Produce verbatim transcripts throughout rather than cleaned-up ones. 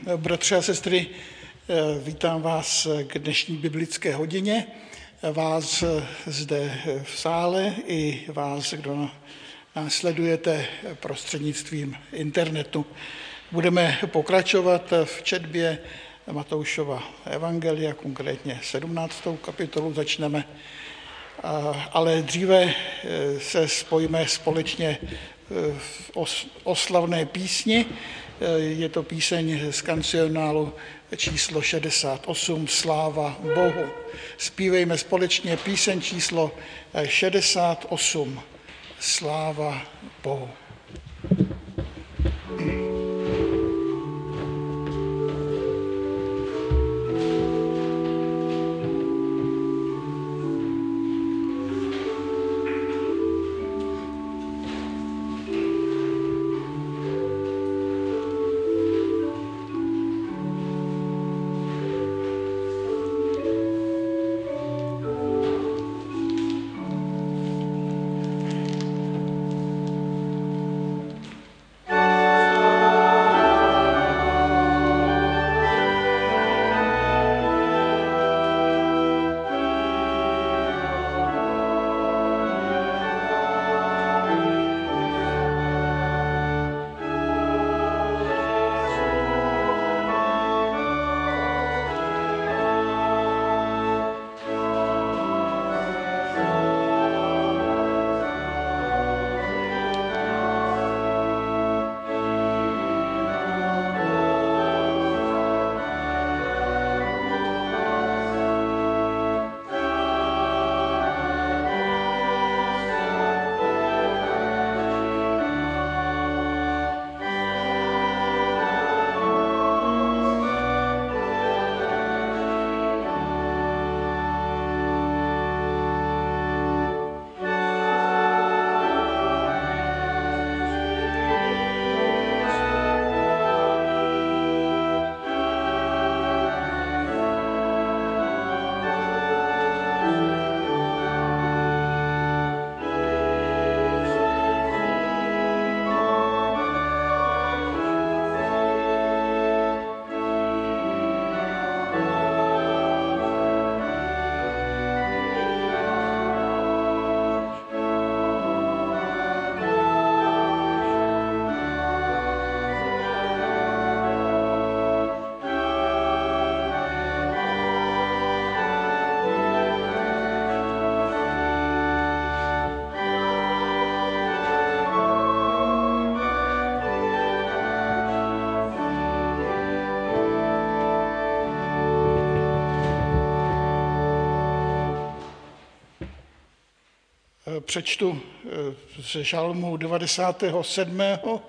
Bratři a sestry, vítám vás k dnešní biblické hodině. Vás zde v sále i vás, kdo nás sledujete prostřednictvím internetu. Budeme pokračovat v četbě Matoušova evangelia, konkrétně sedmnáctou kapitolu začneme. Ale dříve se spojíme společně v oslavné písni. Je to píseň z kancionálu číslo šedesát osm, Sláva Bohu. Zpívejme společně píseň číslo šedesát osm, Sláva Bohu. Přečtu ze žalmu devadesátého sedmého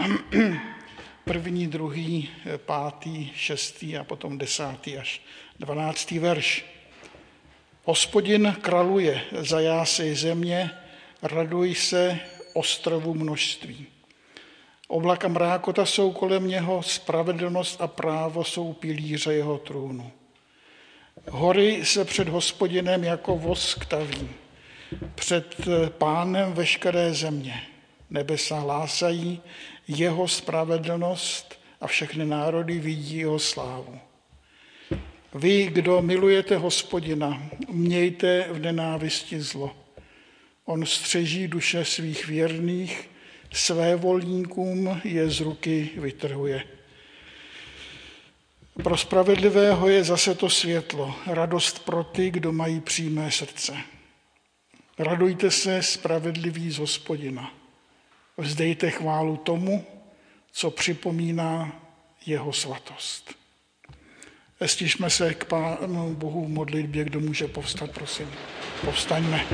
první, druhý, pátý, šestý a potom desátý až dvanáctý verš. Hospodin kraluje, zajásej země, raduj se ostrovu množství. Oblaka mrákota jsou kolem něho, spravedlnost a právo jsou pilíře jeho trůnu. Hory se před Hospodinem jako vosk taví, před Pánem veškeré země. Nebesa hlásají jeho spravedlnost a všechny národy vidí jeho slávu. Vy, kdo milujete Hospodina, mějte v nenávisti zlo. On střeží duše svých věrných, své volníkům je z ruky vytrhuje. Pro spravedlivého je zase to světlo, radost pro ty, kdo mají přímé srdce. Radujte se, spravedliví z Hospodina. Vzdejte chválu tomu, co připomíná jeho svatost. Stišme se k Pánu Bohu v modlitbě, kdo může povstat, prosím. Povstaňme.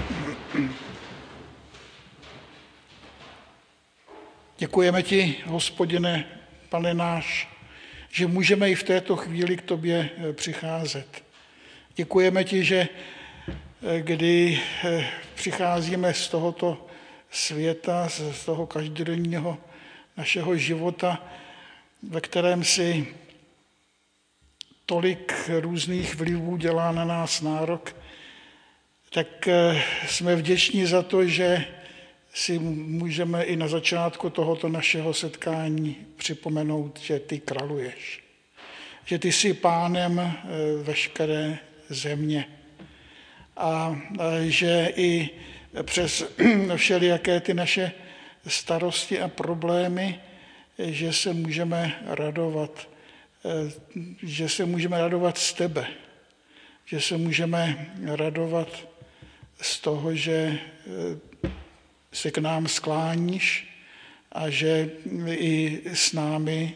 Děkujeme ti, Hospodine, Pane náš, že můžeme i v této chvíli k tobě přicházet. Děkujeme ti, že kdy přicházíme z tohoto světa, z toho každodenního našeho života, ve kterém si tolik různých vlivů dělá na nás nárok, tak jsme vděční za to, že si můžeme i na začátku tohoto našeho setkání připomenout, že ty kraluješ. že ty jsi pánem veškeré země. A že i přes všelijaké ty naše starosti a problémy, že se můžeme radovat, že se můžeme radovat z tebe, že se můžeme radovat z toho, že se k nám skláníš a že i s námi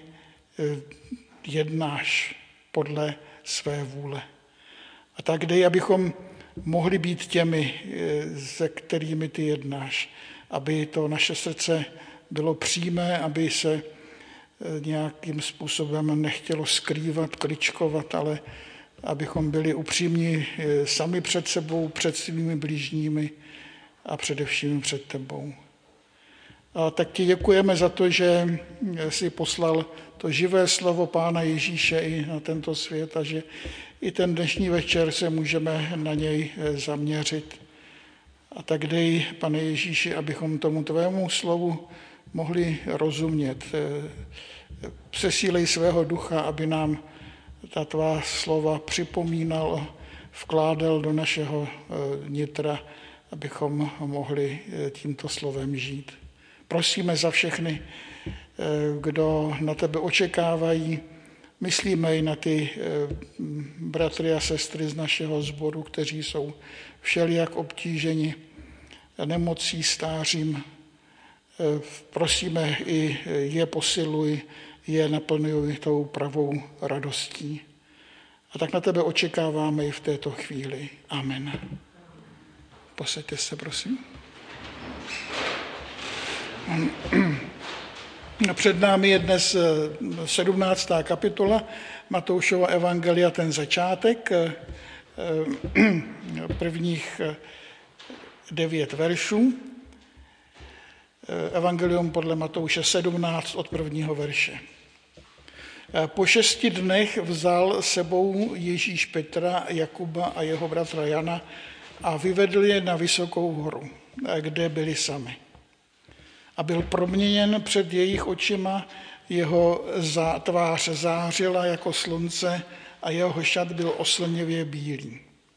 jednáš podle své vůle. A tak dej, abychom mohli být těmi, se kterými ty jednáš, aby to naše srdce bylo přímé, aby se nějakým způsobem nechtělo skrývat, kličkovat, ale abychom byli upřímní sami před sebou, před svými blížními a především před tebou. A tak ti děkujeme za to, že jsi poslal to živé slovo Pána Ježíše i na tento svět a že i ten dnešní večer se můžeme na něj zaměřit. A tak dej, Pane Ježíši, abychom tomu tvému slovu mohli rozumět. Přesílej svého ducha, aby nám ta tvá slova připomínal, vkládal do našeho nitra, abychom mohli tímto slovem žít. Prosíme za všechny, kdo na tebe očekávají. Myslíme i na ty bratry a sestry z našeho sboru, kteří jsou všelijak obtíženi nemocí, stářím. Prosíme i je posiluj, je naplňuj tou pravou radostí. A tak na tebe očekáváme i v této chvíli. Amen. Posaďte se, prosím. Před námi je dnes sedmnáctá kapitola Matoušova evangelia, ten začátek, prvních devět veršů. Evangelium podle Matouše sedmnáct od prvního verše. Po šesti dnech vzal sebou Ježíš Petra, Jakuba a jeho bratra Jana a vyvedl je na vysokou horu, kde byli sami. A byl proměněn před jejich očima, jeho tvář zářila jako slunce a jeho šat byl oslnivě bílý.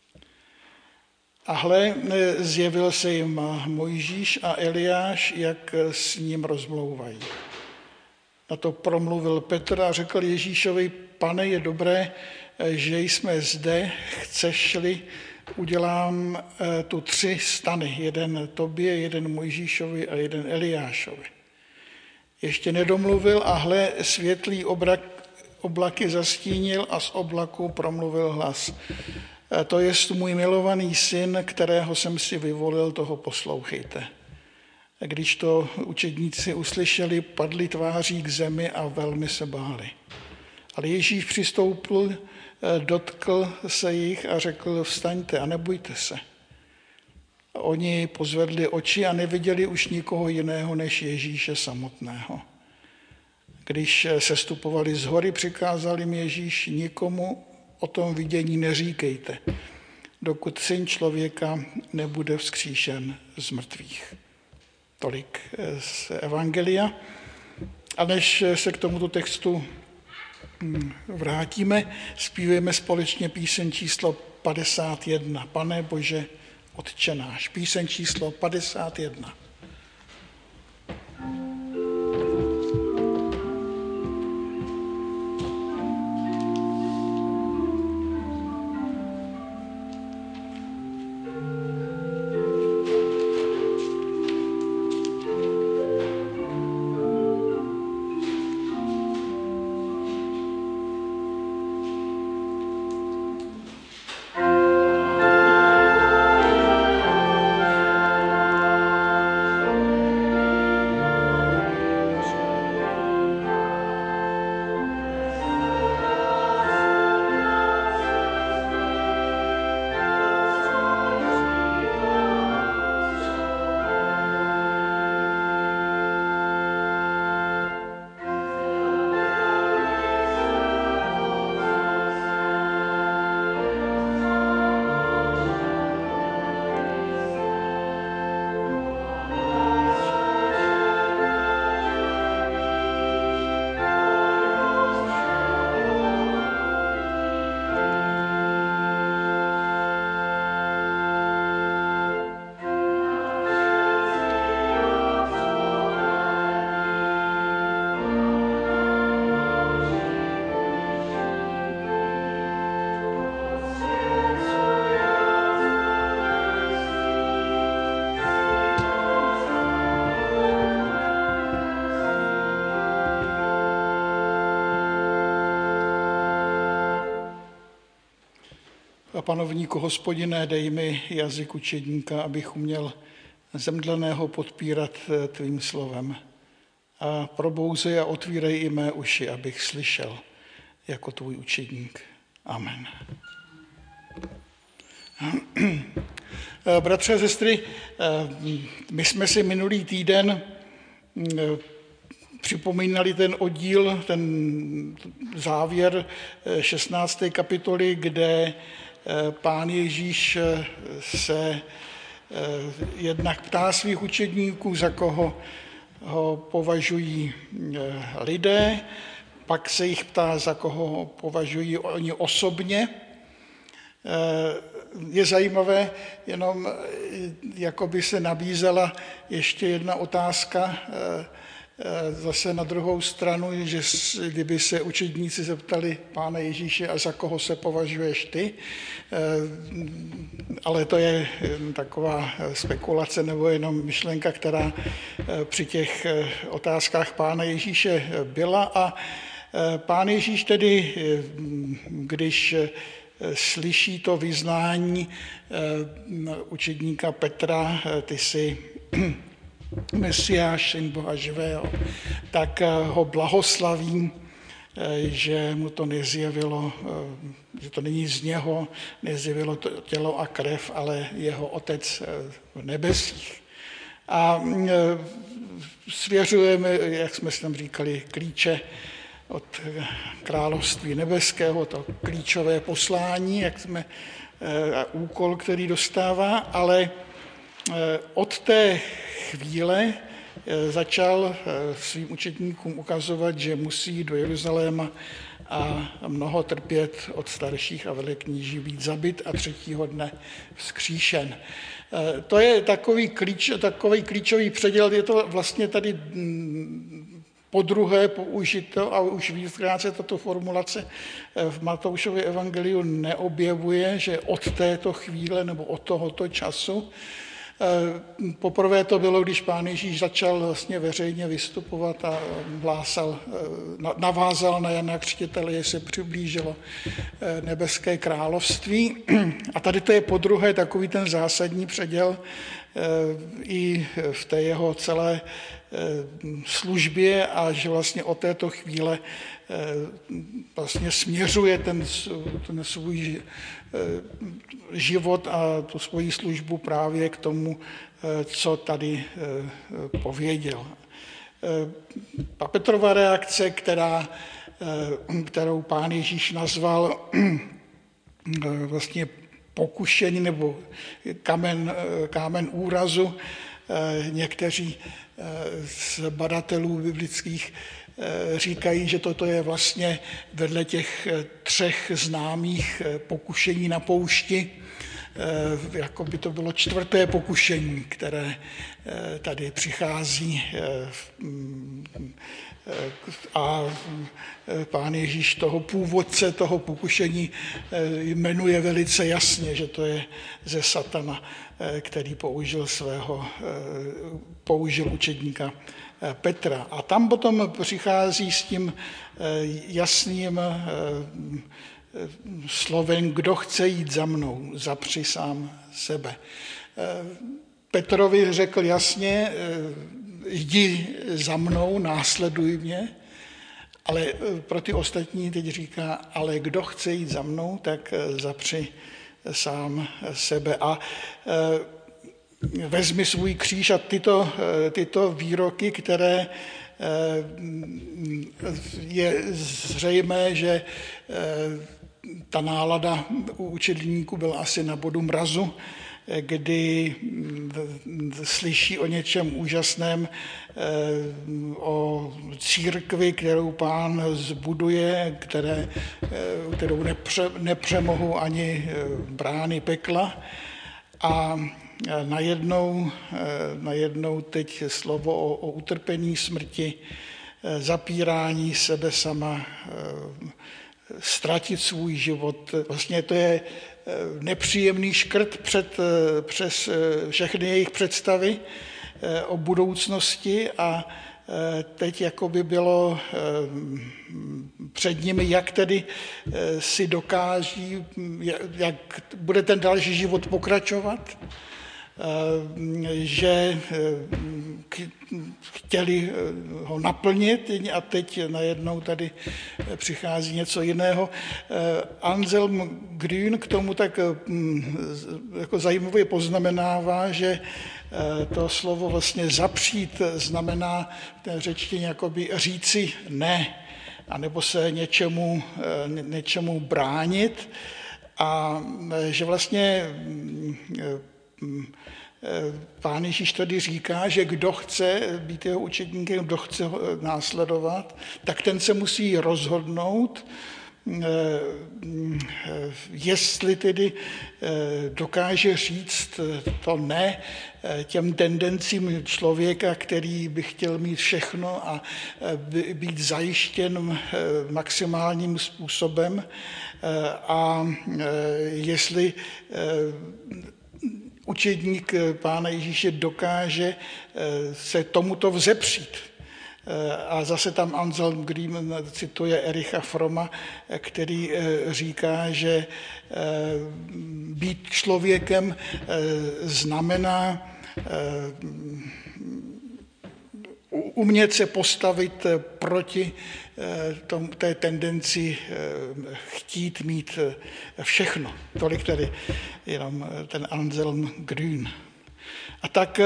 A hle, zjevil se jim Mojžíš a Eliáš, jak s ním rozmlouvají. Na to promluvil Petr a řekl Ježíšovi: Pane, je dobré, že jsme zde, chceš-li, udělám tu tři stany, jeden tobě, jeden Mojžíšovi a jeden Eliášovi. Ještě nedomluvil a hle, světlý obrak, oblaky zastínil a z oblaku promluvil hlas: To jest můj milovaný syn, kterého jsem si vyvolil, toho poslouchejte. A když to učedníci uslyšeli, padli tváří k zemi a velmi se báli. Ale Ježíš přistoupil, dotkl se jich a řekl: Vstaňte a nebojte se. A oni pozvedli oči a neviděli už nikoho jiného než Ježíše samotného. Když sestupovali z hory, přikázal jim Ježíš: Nikomu o tom vidění neříkejte, dokud Syn člověka nebude vzkříšen z mrtvých. Tolik z evangelia. A než se k tomuto textu vrátíme, zpívujeme společně píseň číslo padesát jedna. Pane Bože, Otče náš. Píseň číslo padesát jedna. Thank you. Panovníku Hospodine, dej mi jazyk učedníka, abych uměl zemdleného podpírat tvým slovem. A probouzej a otvírej i mé uši, abych slyšel jako tvůj učedník. Amen. Bratři a sestry, my jsme si minulý týden připomínali ten oddíl, ten závěr šestnácté kapitoly, kde Pán Ježíš se jednak ptá svých učedníků, za koho ho považují lidé, pak se jich ptá, za koho ho považují oni osobně. Je zajímavé, jenom jako by se nabízela ještě jedna otázka, zase na druhou stranu, že kdyby se učedníci zeptali Pána Ježíše, a za koho se považuješ ty, ale to je taková spekulace nebo jenom myšlenka, která při těch otázkách Pána Ježíše byla. A Pán Ježíš tedy, když slyší to vyznání učedníka Petra, ty jsi Mesiáš, syn Boha živého, tak ho blahoslavím, že mu to nezjevilo, že to není z něho, nezjevilo to tělo a krev, ale jeho Otec v nebesích. A svěřujeme, jak jsme si tam říkali, klíče od království nebeského, to klíčové poslání, jak jsme, úkol, který dostává, ale od té chvíle začal svým učedníkům ukazovat, že musí do Jeruzaléma a mnoho trpět od starších a velekníží, být zabit a třetího dne vzkříšen. To je takový, klíč, takový klíčový předěl, je to vlastně tady podruhé použito a už víckrát se tato formulace v Matoušově evangeliu neobjevuje, že od této chvíle nebo od tohoto času. Poprvé to bylo, když Pán Ježíš začal vlastně veřejně vystupovat a hlásal, navázal na Jana Křtitele, že se přiblížilo nebeské království. A tady to je podruhé takový ten zásadní předěl i v té jeho celé službě a že vlastně od této chvíle vlastně směřuje ten, ten svůj život a tu svoji službu právě k tomu, co tady pověděl. A Petrova reakce, která, kterou Pán Ježíš nazval vlastně pokušení nebo kamen, kámen úrazu, někteří z badatelů biblických říkají, že toto je vlastně vedle těch třech známých pokušení na poušti, jako by to bylo čtvrté pokušení, které tady přichází a Pán Ježíš toho původce, toho pokušení jmenuje velice jasně, že to je ze satana, který použil svého, použil učedníka Petra. A tam potom přichází s tím jasným slovem, kdo chce jít za mnou, zapři sám sebe. Petrovi řekl jasně, jdi za mnou, následuj mě, ale pro ty ostatní teď říká, ale kdo chce jít za mnou, tak zapři sám sebe a vezmi svůj kříž. A tyto, tyto výroky, které je zřejmé, že ta nálada u učedníků byla asi na bodu mrazu, kdy slyší o něčem úžasném, o církvi, kterou Pán zbuduje, které, kterou nepře, nepřemohou ani brány pekla. A najednou, najednou teď slovo o, o utrpení smrti, zapírání sebe sama, ztratit svůj život. Vlastně to je nepříjemný škrt před, přes všechny jejich představy o budoucnosti a teď jako by bylo před nimi, jak tedy si dokáží, jak bude ten další život pokračovat, že chtěli ho naplnit a teď najednou tady přichází něco jiného. Anselm Grün k tomu tak jako zajímavě poznamenává, že to slovo vlastně zapřít znamená v té řečtině jakoby říci ne, anebo se něčemu, něčemu bránit a že vlastně Pán Ježíš tady říká, že kdo chce být jeho učedníkem, kdo chce ho následovat, tak ten se musí rozhodnout, jestli tedy dokáže říct to ne těm tendencím člověka, který by chtěl mít všechno a být zajištěn maximálním způsobem, a jestli učedník Pána Ježíše dokáže se tomuto vzepřít. A zase tam Anselm Grün cituje Ericha Fromma, který říká, že být člověkem znamená umět se postavit proti tom, té tendenci chtít mít všechno. Tolik tedy jenom ten Anselm Grün. A tak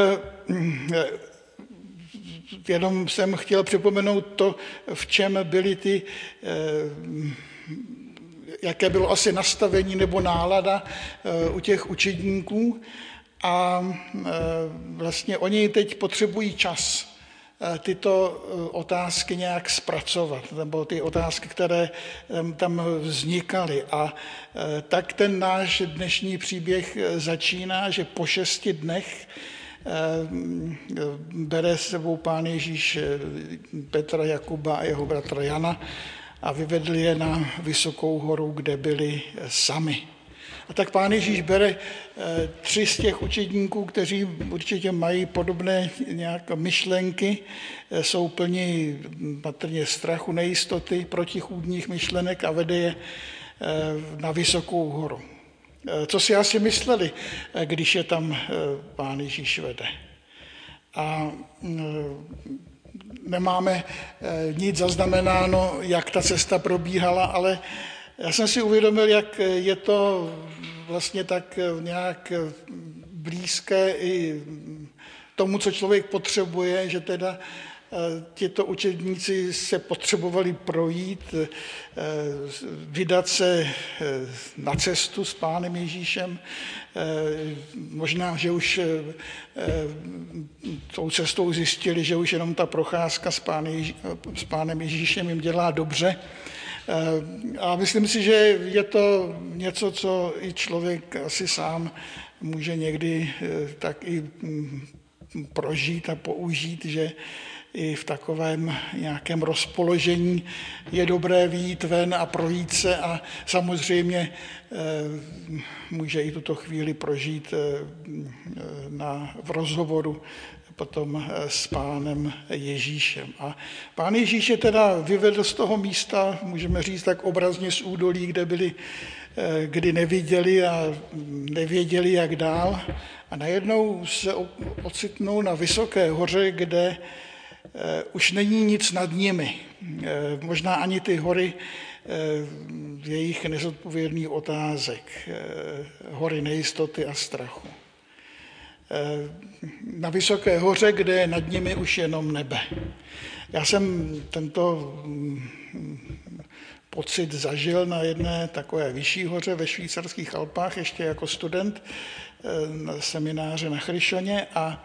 jenom jsem chtěl připomenout to, v čem byly ty, jaké bylo asi nastavení nebo nálada u těch učedníků. A vlastně oni teď potřebují čas tyto otázky nějak zpracovat, nebo ty otázky, které tam vznikaly. A tak ten náš dnešní příběh začíná, že po šesti dnech bere s sebou Pán Ježíš Petra, Jakuba a jeho bratra Jana a vyvedli je na vysokou horu, kde byli sami. A tak Pán Ježíš bere tři z těch učedníků, kteří určitě mají podobné nějaké myšlenky, jsou plní patrně strachu, nejistoty, protichůdných myšlenek a vede je na vysokou horu. Co si asi mysleli, když je tam Pán Ježíš vede. A nemáme nic zaznamenáno, jak ta cesta probíhala, ale já jsem si uvědomil, jak je to vlastně tak nějak blízké i tomu, co člověk potřebuje, že teda těto učedníci se potřebovali projít, vydat se na cestu s Pánem Ježíšem. Možná, že už tou cestou zjistili, že už jenom ta procházka s Pánem Ježíšem jim dělá dobře. A myslím si, že je to něco, co i člověk asi sám může někdy tak i prožít a použít, že i v takovém nějakém rozpoložení je dobré vyjít ven a projít se a samozřejmě může i tuto chvíli prožít na, v rozhovoru potom s Pánem Ježíšem. A Pán Ježíš je teda vyvedl z toho místa, můžeme říct tak obrazně z údolí, kde byli, kdy neviděli a nevěděli, jak dál. A najednou se ocitnou na vysoké hoře, kde už není nic nad nimi. Možná ani ty hory jejich nezodpovědných otázek, hory nejistoty a strachu. Na vysoké hoře, kde je nad nimi už jenom nebe. Já jsem tento pocit zažil na jedné takové vyšší hoře ve švýcarských Alpách, ještě jako student na semináře na Chryšoně a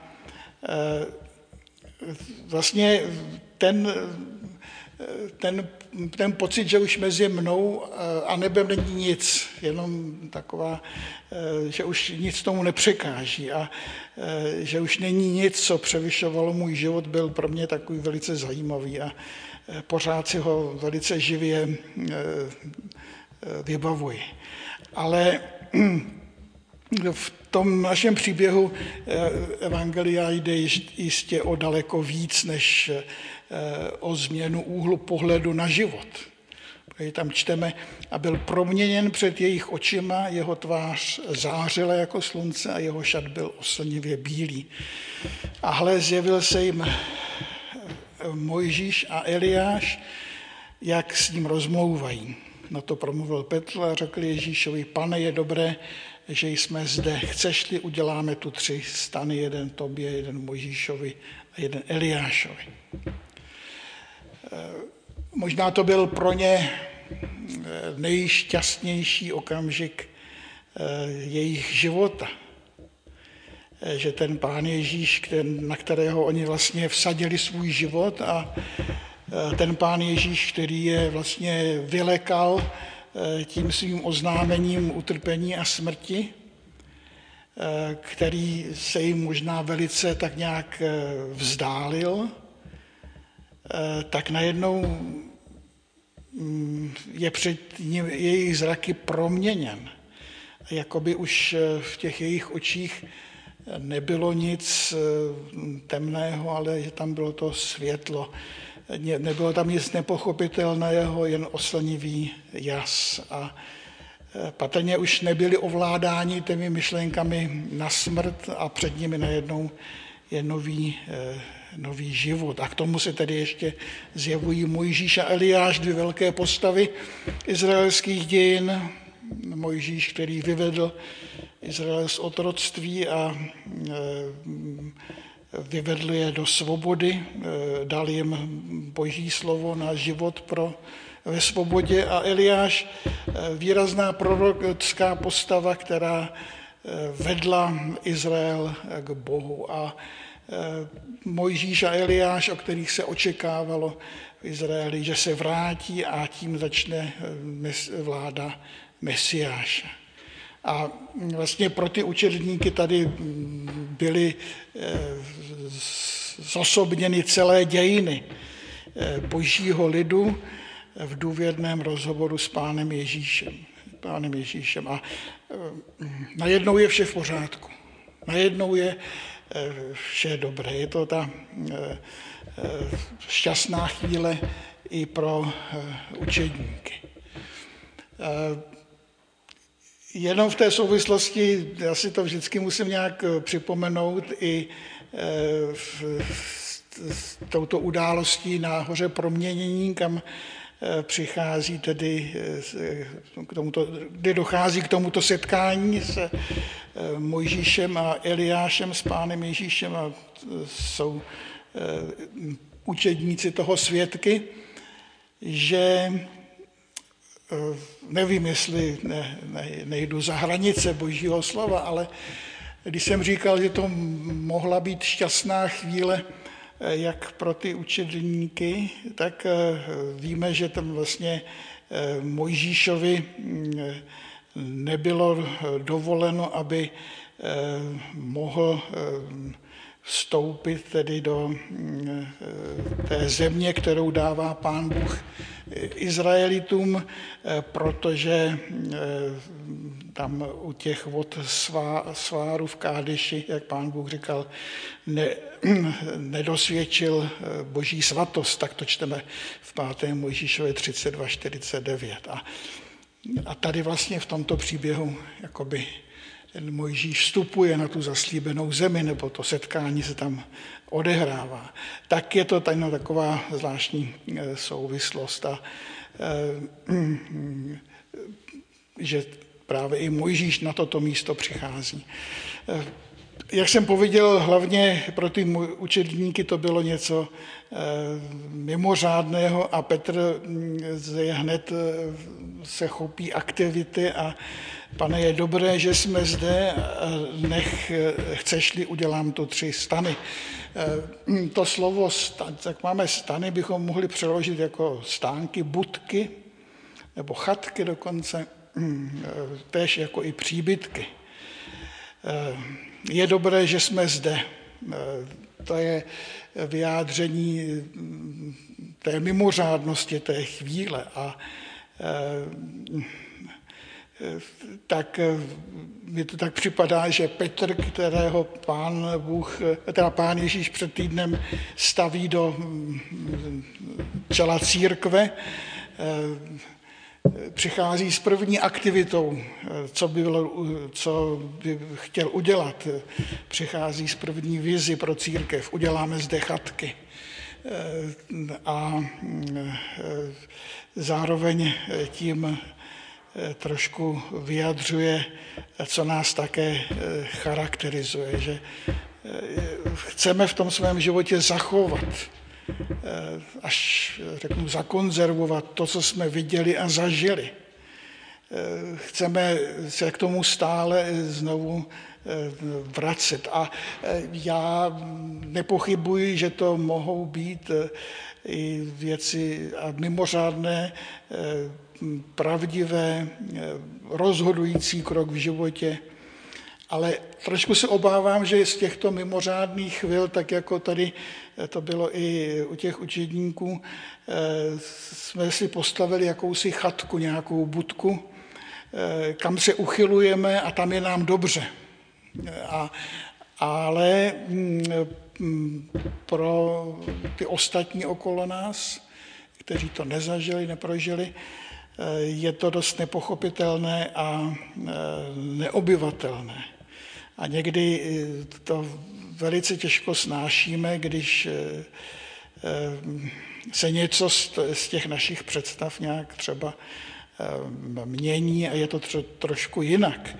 vlastně ten, ten, ten pocit, že už mezi mnou a nebem není nic, jenom taková, že už nic tomu nepřekáží a že už není nic, co převyšovalo můj život, byl pro mě takový velice zajímavý a pořád si ho velice živě vybavuji. Ale v tom našem příběhu evangelia jde jistě o daleko víc než o změnu úhlu pohledu na život. Protože tam čteme, a byl proměněn před jejich očima, jeho tvář zářila jako slunce a jeho šat byl oslnivě bílý. A hle, zjevil se jim Mojžíš a Eliáš, jak s ním rozmlouvají. Na to promluvil Petr a řekl Ježíšovi, Pane, je dobré, že jsme zde. Chceš-li, uděláme tu tři stany, jeden tobě, jeden Mojžíšovi a jeden Eliášovi. Možná to byl pro ně nejšťastnější okamžik jejich života. Že ten Pán Ježíš, na kterého oni vlastně vsadili svůj život, a ten Pán Ježíš, který je vlastně vylekal tím svým oznámením utrpení a smrti, který se jim možná velice tak nějak vzdálil, tak najednou je před ním jejich zraky proměněn. Jakoby už v těch jejich očích nebylo nic temného, ale že tam bylo to světlo. Nebylo tam nic nepochopitelného, jen oslnivý jas. A patrně už nebyli ovládáni těmi myšlenkami na smrt a před nimi najednou je nový, nový život. A k tomu se tedy ještě zjevují Mojžíš a Eliáš, dvě velké postavy izraelských dějin. Mojžíš, který vyvedl Izrael z otroctví a vyvedl je do svobody, dal jim Boží slovo na život pro, ve svobodě, a Eliáš, výrazná prorocká postava, která vedla Izrael k Bohu. A Mojžíš a Eliáš, o kterých se očekávalo v Izraeli, že se vrátí a tím začne vláda Mesiáše. A vlastně pro ty učedníky tady byly zosobněny celé dějiny Božího lidu v důvěrném rozhovoru s Pánem Ježíšem. Pánem Ježíšem. A najednou je vše v pořádku. Najednou je vše dobré. Je to ta šťastná chvíle i pro učedníky. Jenom v té souvislosti, já si to vždycky musím nějak připomenout i s touto událostí na hoře Proměnění, kam přichází tedy k tomuto, kdy dochází k tomuto setkání s Mojžíšem a Eliášem, s Pánem Ježíšem, a jsou učedníci toho svědky, že nevím, jestli ne, ne, nejdu za hranice Božího slova, ale když jsem říkal, že to mohla být šťastná chvíle jak pro ty učedníky, tak víme, že tam vlastně Mojžíšovi nebylo dovoleno, aby mohl vstoupit tedy do té země, kterou dává Pán Bůh Izraelitům, protože tam u těch vod sváru v Kádeši, jak Pán Bůh říkal, ne, nedosvědčil Boží svatost, tak to čteme v pátém Mojžíšově třicet dva čtyřicet devět. A, a tady vlastně v tomto příběhu jakoby Mojžíš vstupuje na tu zaslíbenou zemi, nebo to setkání se tam odehrává. Tak je to tajno taková zvláštní souvislost, a že právě i Mojžíš na toto místo přichází. Jak jsem pověděl, hlavně pro ty učedníky to bylo něco mimořádného a Petr je hned se chopí aktivity a Pane, je dobré, že jsme zde, nech chceš-li, udělám tu tři stany. To slovo, tak máme stany, bychom mohli přeložit jako stánky, budky nebo chatky dokonce, též jako i příbytky. Je dobré, že jsme zde. To je vyjádření té mimořádnosti té chvíle a tak mi to tak připadá, že Petr, kterého pán Bůh, teda pán Ježíš před týdnem staví do čela církve, přichází s první aktivitou, co by, bylo, co by chtěl udělat. Přichází s první vizi pro církev. Uděláme zde chatky. A zároveň tím trošku vyjadřuje, co nás také charakterizuje, že chceme v tom svém životě zachovat, až řeknu zakonzervovat to, co jsme viděli a zažili. Chceme se k tomu stále znovu vracet. A já nepochybuji, že to mohou být i věci a mimořádné, pravdivé, rozhodující krok v životě. Ale trošku se obávám, že z těchto mimořádných chvil, tak jako tady to bylo i u těch učedníků, jsme si postavili jakousi chatku, nějakou budku, kam se uchylujeme a tam je nám dobře. A, ale pro ty ostatní okolo nás, kteří to nezažili, neprožili, je to dost nepochopitelné a neobyvatelné. A někdy to velice těžko snášíme, když se něco z těch našich představ nějak třeba mění a je to trošku jinak.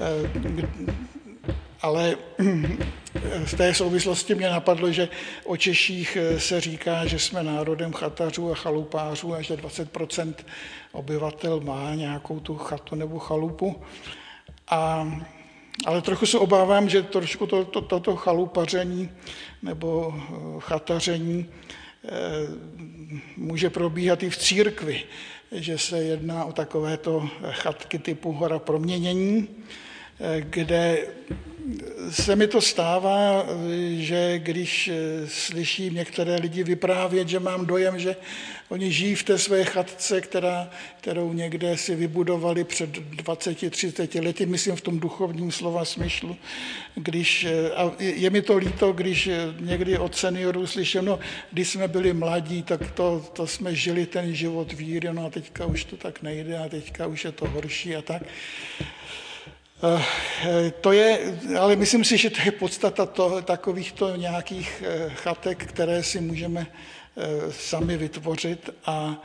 Ale v té souvislosti mě napadlo, že o Češích se říká, že jsme národem chatařů a chalupářů a že dvacet procent obyvatel má nějakou tu chatu nebo chalupu. A, ale trochu se obávám, že trošku to, to, toto chalupaření nebo chataření eh, může probíhat i v církvi, že se jedná o takovéto chatky typu Hora proměnění, kde se mi to stává, že když slyším některé lidi vyprávět, že mám dojem, že oni žijí v té své chatce, která, kterou někde si vybudovali před dvaceti třiceti lety, myslím v tom duchovním slova smyslu. Když, a je mi to líto, když někdy od seniorů slyším, no, když jsme byli mladí, tak to, to jsme žili ten život víry, no a teďka už to tak nejde a teďka už je to horší a tak. To je, ale myslím si, že to je podstata toho, takovýchto nějakých chatek, které si můžeme sami vytvořit. A,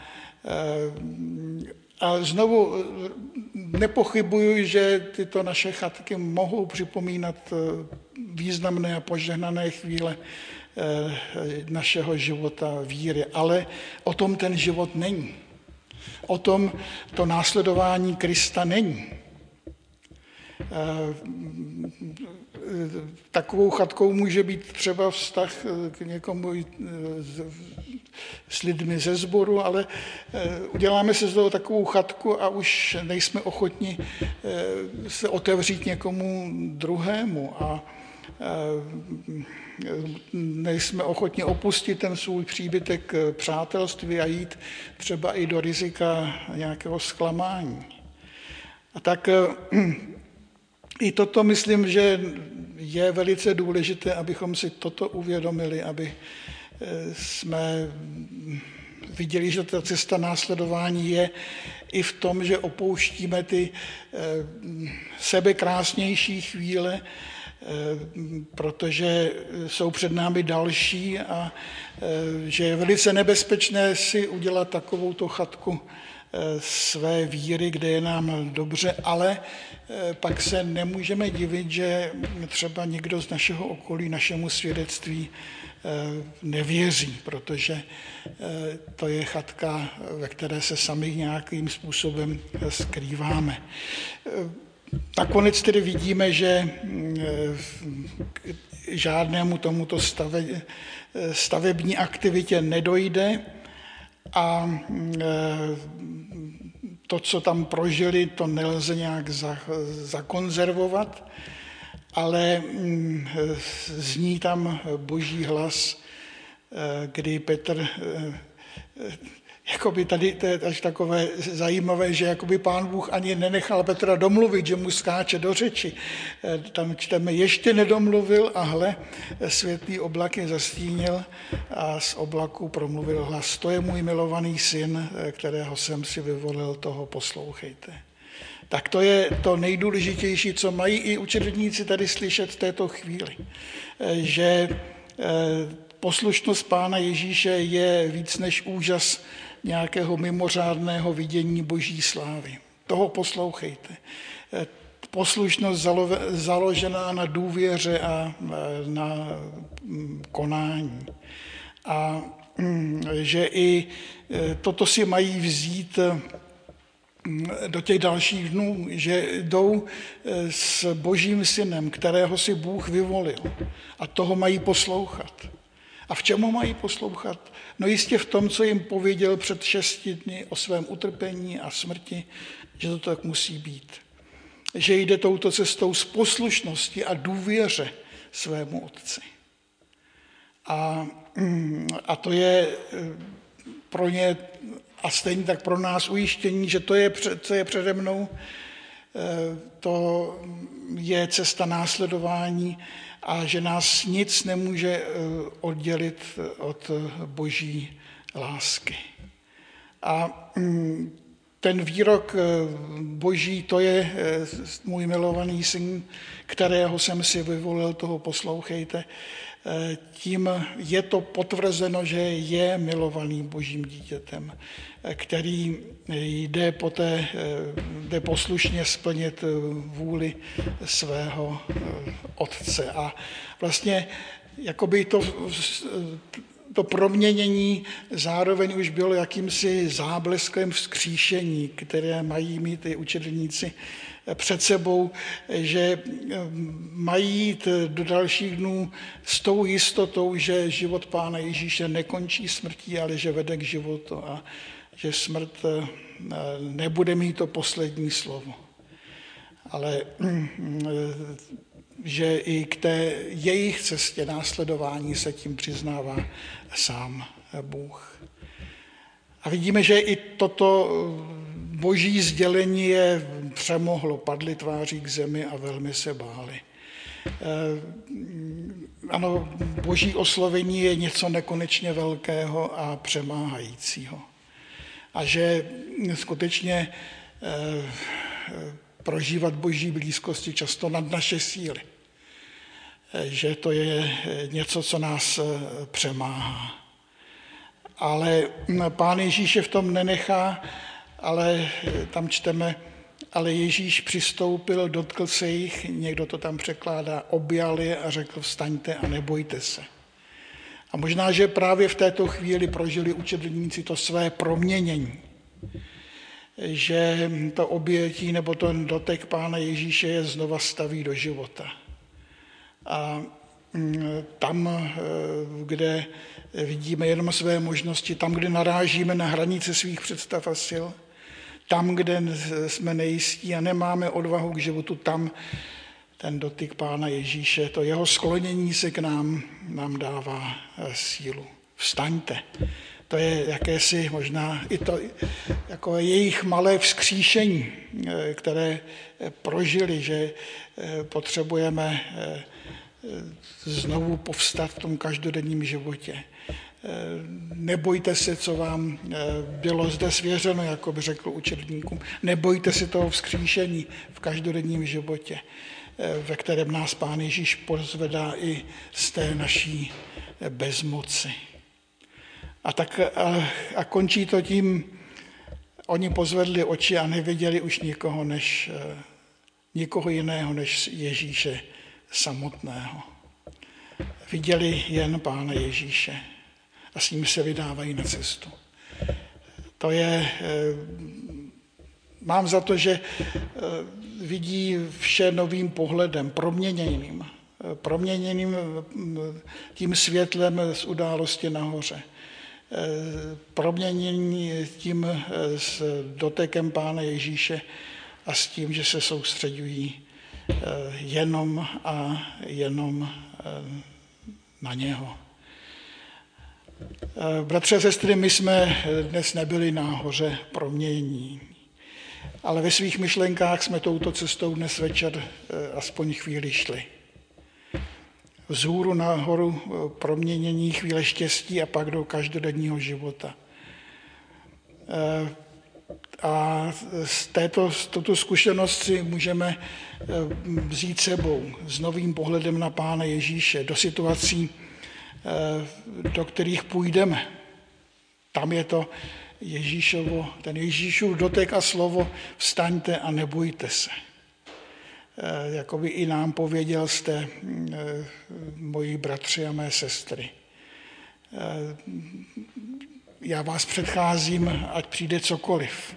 a znovu nepochybuji, že tyto naše chatky mohou připomínat významné a požehnané chvíle našeho života víry, ale o tom ten život není. O tom to následování Krista není. Takovou chatkou může být třeba vztah k někomu s lidmi ze sboru, ale uděláme se z toho takovou chatku a už nejsme ochotni se otevřít někomu druhému a nejsme ochotni opustit ten svůj příbytek přátelství a jít třeba i do rizika nějakého zklamání. A tak i toto myslím, že je velice důležité, abychom si toto uvědomili, aby jsme viděli, že ta cesta následování je i v tom, že opouštíme ty sebekrásnější chvíle, protože jsou před námi další a že je velice nebezpečné si udělat takovouto chatku své víry, kde je nám dobře, ale pak se nemůžeme divit, že třeba někdo z našeho okolí našemu svědectví nevěří, protože to je chatka, ve které se sami nějakým způsobem skrýváme. Nakonec tedy vidíme, že žádnému tomuto stave, stavební aktivitě nedojde a to, co tam prožili, to nelze nějak zakonzervovat, ale zní tam Boží hlas, kdy Petr Jakoby tady to je až takové zajímavé, že jakoby Pán Bůh ani nenechal Petra domluvit, že mu skáče do řeči. Tam čteme, ještě nedomluvil a hle, světlý oblak je zastínil a z oblaku promluvil hlas. To je můj milovaný syn, kterého jsem si vyvolil, toho poslouchejte. Tak to je to nejdůležitější, co mají i učedníci tady slyšet v této chvíli. Že poslušnost Pána Ježíše je víc než úžas nějakého mimořádného vidění Boží slávy. Toho poslouchejte. Poslušnost založená na důvěře a na konání. A že i toto si mají vzít do těch dalších dnů, že jdou s Božím synem, kterého si Bůh vyvolil, a toho mají poslouchat. A v čem ho mají poslouchat? No jistě v tom, co jim pověděl před šesti dny o svém utrpení a smrti, že to tak musí být. Že jde touto cestou z poslušnosti a důvěře svému otci. A, a to je pro ně a stejně tak pro nás ujištění, že to je, co je přede mnou, to je cesta následování a že nás nic nemůže oddělit od Boží lásky. A ten výrok Boží, to je můj milovaný syn, kterého jsem si vyvolil, toho poslouchejte. Tím je to potvrzeno, že je milovaným Božím dítětem, který jde, poté, jde poslušně splnit vůli svého otce. A vlastně jakoby to, to proměnění zároveň už bylo jakýmsi zábleskem vzkříšení, které mají mít i učedníci před sebou, že mají jít do dalších dnů s tou jistotou, že život Pána Ježíše nekončí smrtí, ale že vede k životu a že smrt nebude mít to poslední slovo. Ale že i k té jejich cestě následování se tím přiznává sám Bůh. A vidíme, že i toto Boží sdělení je přemohlo, padli tváří k zemi a velmi se báli. Ano, Boží oslovení je něco nekonečně velkého a přemáhajícího. A že skutečně prožívat Boží blízkosti často nad naše síly. Že to je něco, co nás přemáhá. Ale Pán Ježíš je v tom nenechá, ale tam čteme, ale Ježíš přistoupil, dotkl se jich, někdo to tam překládá, objal je a řekl, vstaňte a nebojte se. A možná, že právě v této chvíli prožili učedníci to své proměnění, že to objetí nebo ten dotek Pána Ježíše je znova staví do života. A tam, kde vidíme jenom své možnosti, tam, kde narážíme na hranice svých představ a sil, tam, kde jsme nejistí a nemáme odvahu k životu, tam ten dotyk Pána Ježíše, to jeho sklonění se k nám, nám dává sílu. Vstaňte. To je jakési možná i to jako jejich malé vzkříšení, které prožili, že potřebujeme znovu povstat v tom každodenním životě. Nebojte se, co vám bylo zde svěřeno, jako by řekl učedníkům. Nebojte se toho vzkříšení v každodenním životě, ve kterém nás Pán Ježíš pozvedá i z té naší bezmoci. A tak a, a končí to tím, oni pozvedli oči a neviděli už nikoho, než, nikoho jiného než Ježíše samotného. Viděli jen Pána Ježíše a s ním se vydávají na cestu. To je, mám za to, že vidí vše novým pohledem, proměněným, proměněným tím světlem z události nahoře. Proměnění tím s dotekem Pána Ježíše a s tím, že se soustředují jenom a jenom na něho. Bratři a sestry, my jsme dnes nebyli na hoře proměnění, ale ve svých myšlenkách jsme touto cestou dnes večer aspoň chvíli šli. Vzhůru nahoru proměnění, chvíle štěstí a pak do každodenního života. A z této, z touto zkušenost si můžeme vzít sebou s novým pohledem na Pána Ježíše do situací, do kterých půjdeme. Tam je to Ježíšovo, ten Ježíšův dotek a slovo vstaňte a nebojte se. Jakoby i nám pověděl jste, moji bratři a mé sestry. Já vás předcházím, ať přijde cokoliv.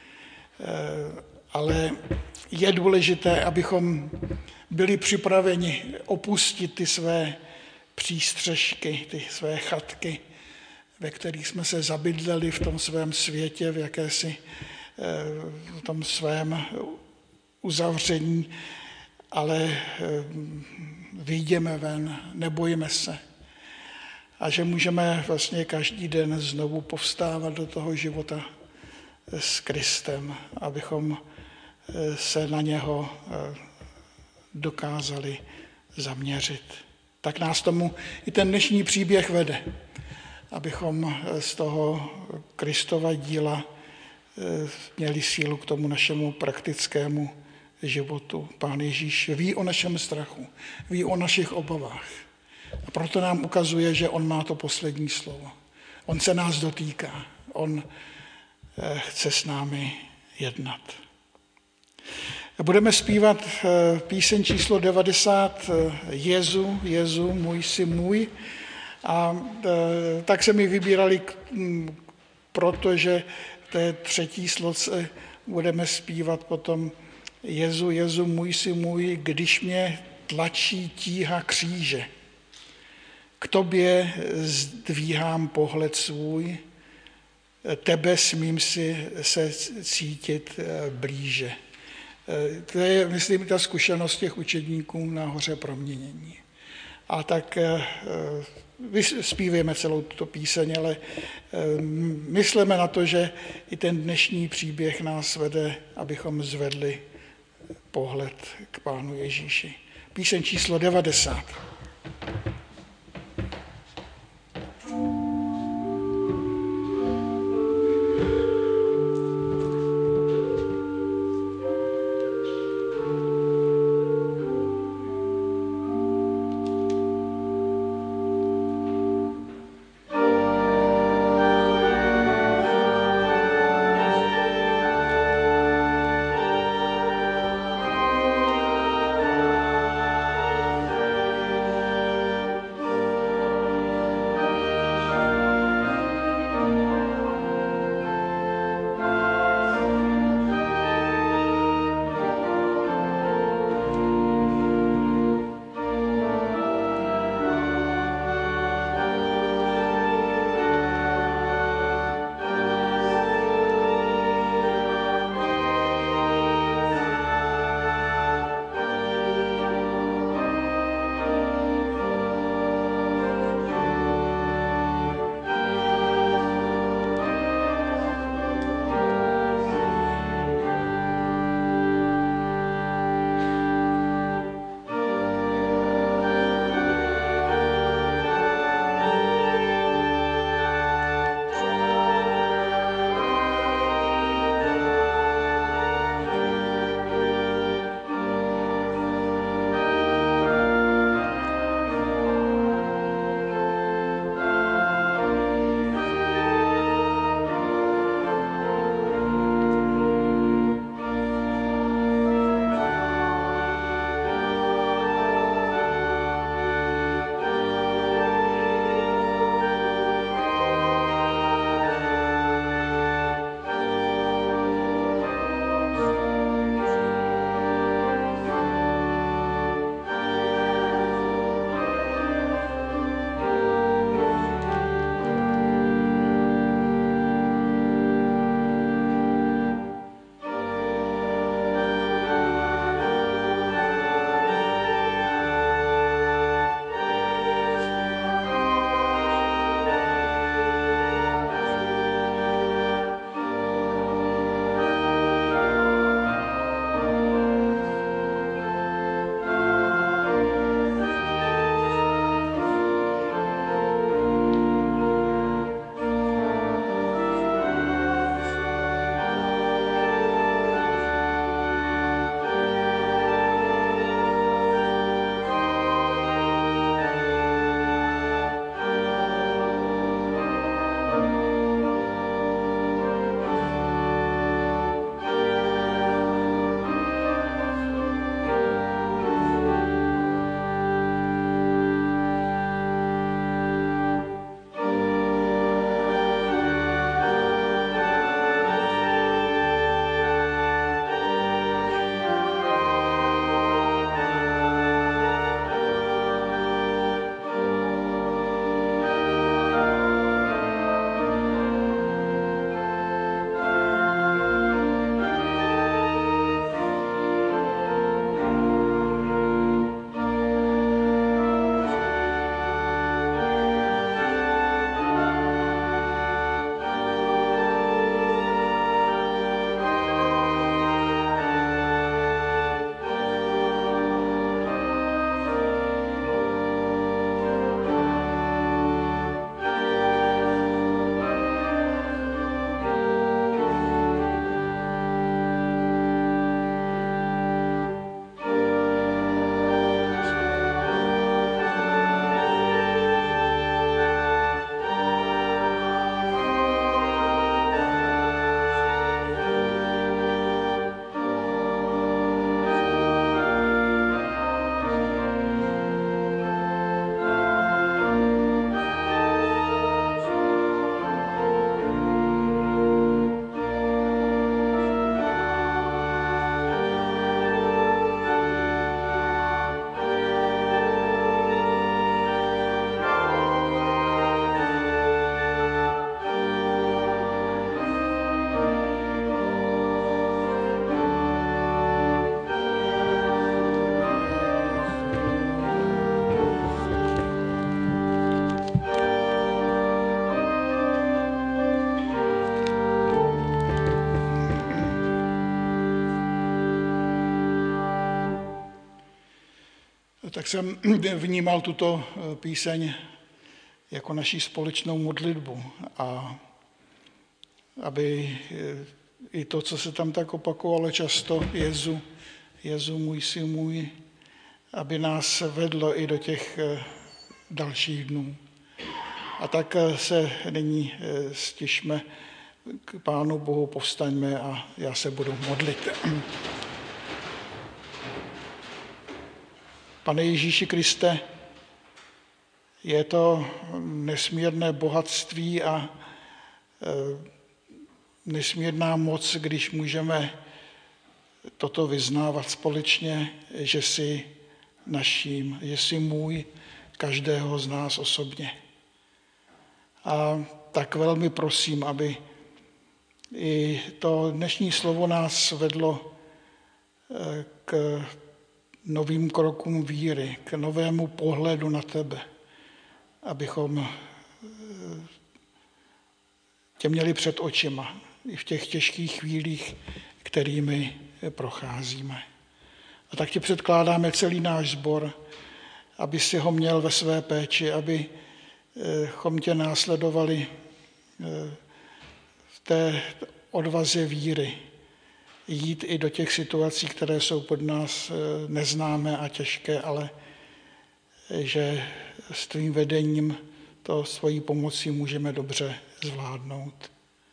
Ale je důležité, abychom byli připraveni opustit ty své přístřešky, ty své chatky, ve kterých jsme se zabydleli v tom svém světě, v jakési v tom svém uzavření, ale vyjdeme ven, nebojíme se. A že můžeme vlastně každý den znovu povstávat do toho života s Kristem, abychom se na něho dokázali zaměřit. Tak nás tomu i ten dnešní příběh vede, abychom z toho Kristova díla měli sílu k tomu našemu praktickému životu. Pán Ježíš ví o našem strachu, ví o našich obavách. A proto nám ukazuje, že on má to poslední slovo. On se nás dotýká, on chce s námi jednat. Budeme zpívat píseň číslo devadesát, Jezu, Jezu, můj jsi můj. A tak se mi vybírali, protože v té třetí sloce budeme zpívat potom Jezu, Jezu, můj jsi můj, když mě tlačí tíha kříže. K tobě zdvíhám pohled svůj, tebe smím si se cítit blíže. To je, myslím, ta zkušenost těch učedníků na hoře proměnění. A tak zpívejme celou tuto píseň, ale myslíme na to, že i ten dnešní příběh nás vede, abychom zvedli pohled k Pánu Ježíši. Píseň číslo devadesát. tak jsem vnímal tuto píseň jako naši společnou modlitbu a aby i to, co se tam tak opakovalo často, Jezu, Jezu můj, jsi můj, aby nás vedlo i do těch dalších dnů. A tak se nyní stišme k Pánu Bohu, povstaňme a já se budu modlit. Pane Ježíši Kriste, je to nesmírné bohatství a nesmírná moc, když můžeme toto vyznávat společně, že jsi naším, že jsi můj, každého z nás osobně. A tak velmi prosím, aby i to dnešní slovo nás vedlo k novým krokům víry, k novému pohledu na tebe, abychom tě měli před očima i v těch těžkých chvílích, kterými procházíme. A tak ti předkládáme celý náš sbor, aby si ho měl ve své péči, abychom tě následovali v té odvaze víry, jít i do těch situací, které jsou pod nás neznámé a těžké, ale že s tvým vedením to svojí pomocí můžeme dobře zvládnout.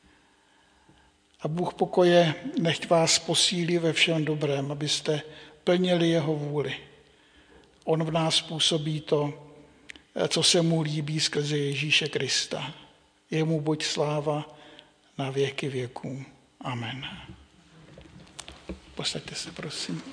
A Bůh pokoje nechť vás posílí ve všem dobrém, abyste plnili jeho vůli. On v nás působí to, co se mu líbí skrze Ježíše Krista. Jemu buď sláva na věky věků. Amen. Posaďte se, prosím.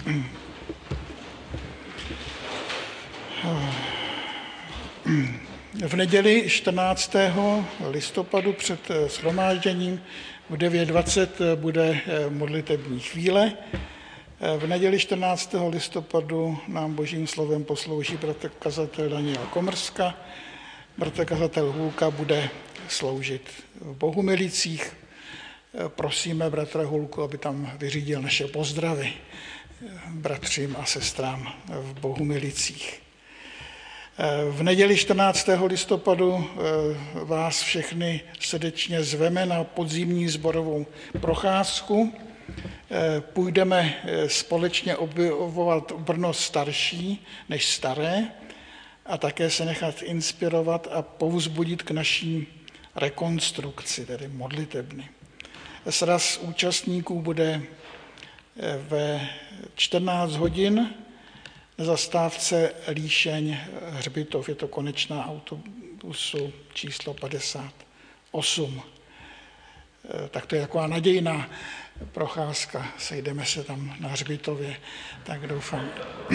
V neděli čtrnáctého listopadu před shromážděním v devět dvacet bude modlitební chvíle. V neděli čtrnáctého listopadu nám božím slovem poslouží bratr kazatel Daniel Komrska. Bratr kazatel Hulka bude sloužit v Bohumilicích. Prosíme bratra Hulku, aby tam vyřídil naše pozdravy bratřím a sestrám v Bohumilicích. V neděli čtrnáctého listopadu vás všechny srdečně zveme na podzimní sborovou procházku. Půjdeme společně objevovat Brno starší než staré a také se nechat inspirovat a povzbudit k naší rekonstrukci, tedy modlitebny. Sraz účastníků bude ve čtrnáct hodin na zastávce Líšeň Hřbitov. Je to konečná autobusu číslo padesát osm. Tak to je taková nadějná procházka. Sejdeme se tam na Hřbitově, tak doufám.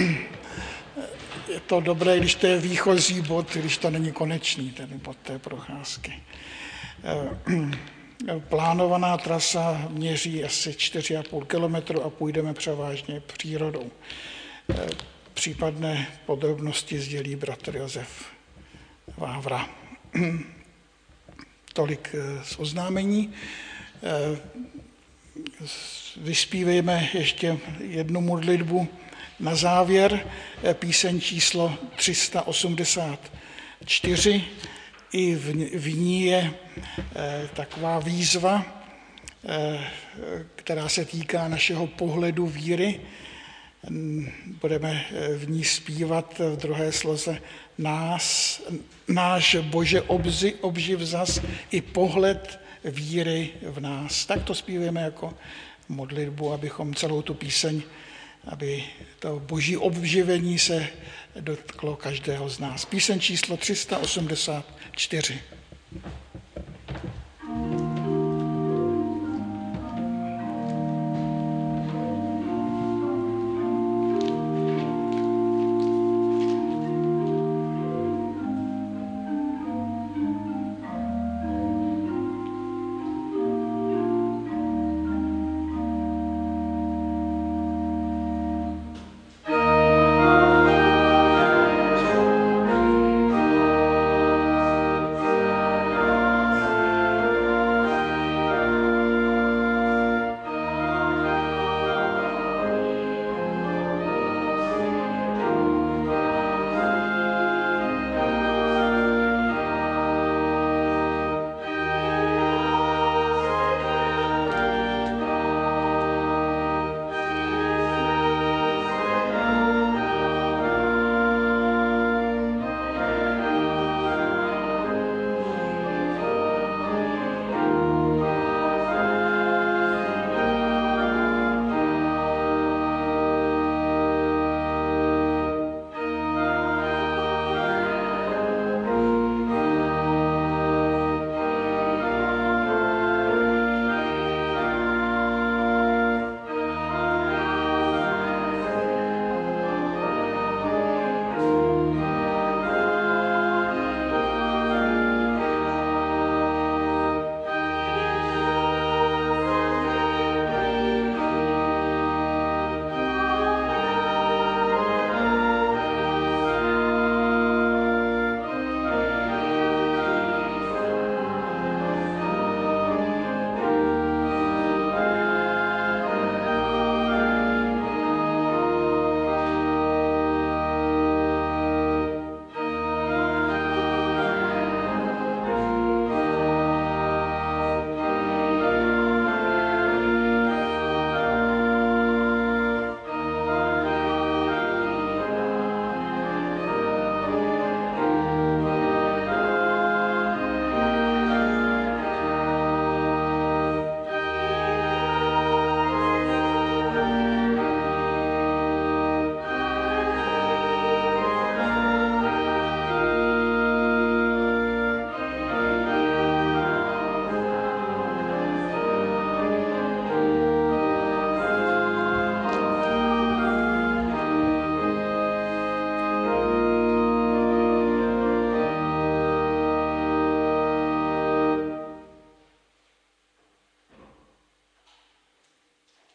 Je to dobré, když to je výchozí bod, když to není konečný, ten bod té procházky. Plánovaná trasa měří asi čtyři a půl kilometru a půjdeme převážně přírodou. Případné podrobnosti sdělí bratr Josef Vávra. Tolik z oznámení. Vyspívejme ještě jednu modlitbu na závěr, píseň číslo tři sta osmdesát čtyři. I v, v ní je taková výzva, která se týká našeho pohledu víry. Budeme v ní zpívat v druhé sloze nás, náš Bože obzi, obživ zas i pohled víry v nás. Tak to zpíváme jako modlitbu, abychom celou tu píseň, aby to boží obživení se dotklo každého z nás. Píseň číslo tři sta osmdesát čtyři.